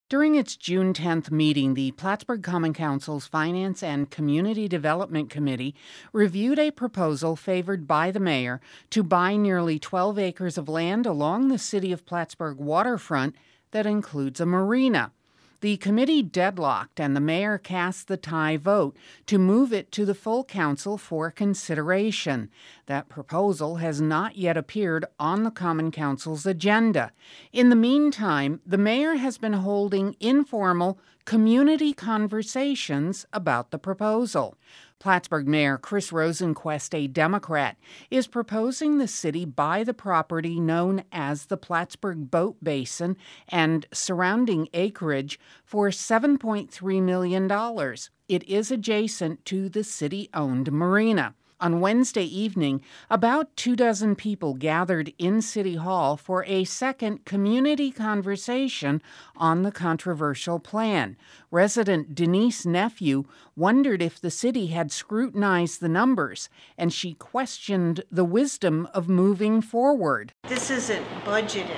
During its June 10th meeting, the Plattsburgh Common Council's Finance and Community Development Committee reviewed a proposal favored by the mayor to buy nearly 12 acres of land along the City of Plattsburgh waterfront that includes a marina. The committee deadlocked, and the mayor cast the tie vote to move it to the full council for consideration. That proposal has not yet appeared on the Common Council's agenda. In the meantime, the mayor has been holding informal community conversations about the proposal. Plattsburgh Mayor Chris Rosenquist, a Democrat, is proposing the city buy the property known as the Plattsburgh Boat Basin and surrounding acreage for $7.3 million. It is adjacent to the city-owned marina. On Wednesday evening, about 24 people gathered in City Hall for a second community conversation on the controversial plan. Resident Denise Nephew wondered if the city had scrutinized the numbers, and she questioned the wisdom of moving forward. This isn't budgeted.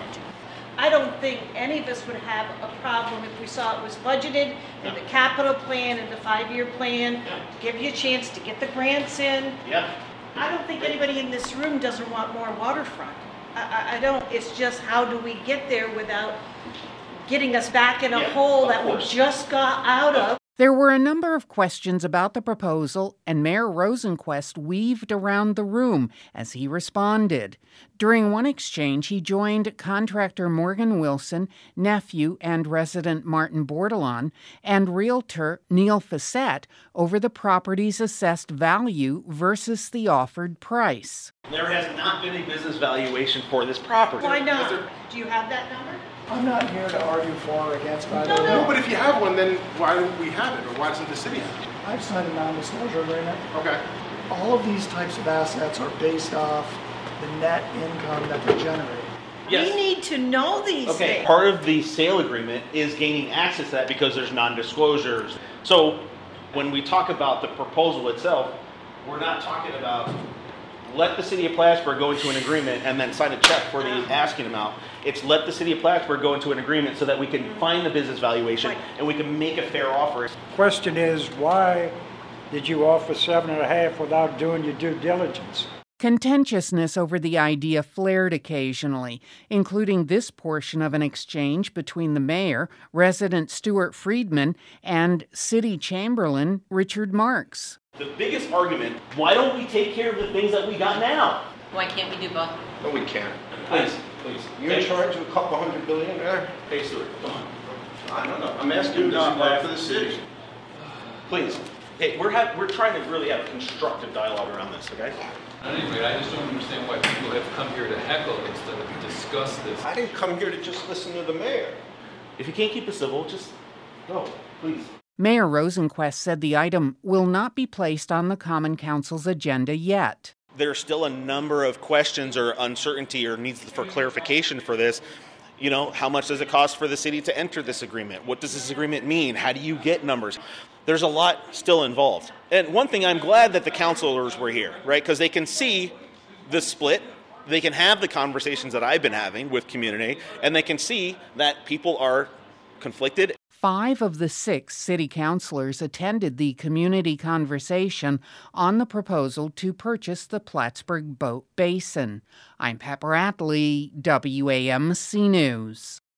I don't think any of us would have a problem if we saw it was budgeted in the capital plan and the 5-year plan to give you a chance to get the grants in. Yeah. I don't think anybody in this room doesn't want more waterfront. I don't. It's just how do we get there without getting us back in a hole that we just got out of. There were a number of questions about the proposal, and Mayor Rosenquist weaved around the room as he responded. During one exchange, he joined contractor Morgan Wilson, nephew and resident Martin Bordelon, and realtor Neil Fassett over the property's assessed value versus the offered price. There has not been a business valuation for this property. Why not? Do you have that number? I'm not here to argue for or against, by the way. No, but if you have one, then why don't we have it, or why doesn't the city have it? I've signed a non-disclosure agreement. Okay. All of these types of assets are based off the net income that they generate. Yes. We need to know these things. Part of the sale agreement is gaining access to that because there's non-disclosures. So when we talk about the proposal itself, we're not talking about let the city of Plattsburgh go into an agreement and then sign a check for the asking amount. It's let the city of Plattsburgh go into an agreement so that we can find the business valuation and we can make a fair offer. Question is, why did you offer 7.5 without doing your due diligence? Contentiousness over the idea flared occasionally, including this portion of an exchange between the mayor, resident Stuart Friedman, and city chamberlain Richard Marks. The biggest argument, why don't we take care of the things that we got now? Why can't we do both? No, we can't. Please. You're in charge of a couple $100 billion there? Hey, Stuart, come on. I don't know. I'm asking you, does it work for the city? Please. Hey, we're trying to really have a constructive dialogue around this, okay? At any rate, I just don't understand why people have come here to heckle instead of discuss this. I didn't come here to just listen to the mayor. If you can't keep it civil, just go, please. Mayor Rosenquist said the item will not be placed on the Common Council's agenda yet. There's still a number of questions or uncertainty or needs for clarification for this. You know, how much does it cost for the city to enter this agreement? What does this agreement mean? How do you get numbers? There's a lot still involved. And one thing, I'm glad that the councilors were here, right? Because they can see the split. They can have the conversations that I've been having with community, and they can see that people are conflicted. 5 of the 6 city councilors attended the community conversation on the proposal to purchase the Plattsburgh Boat Basin. I'm Pat Bradley, WAMC News.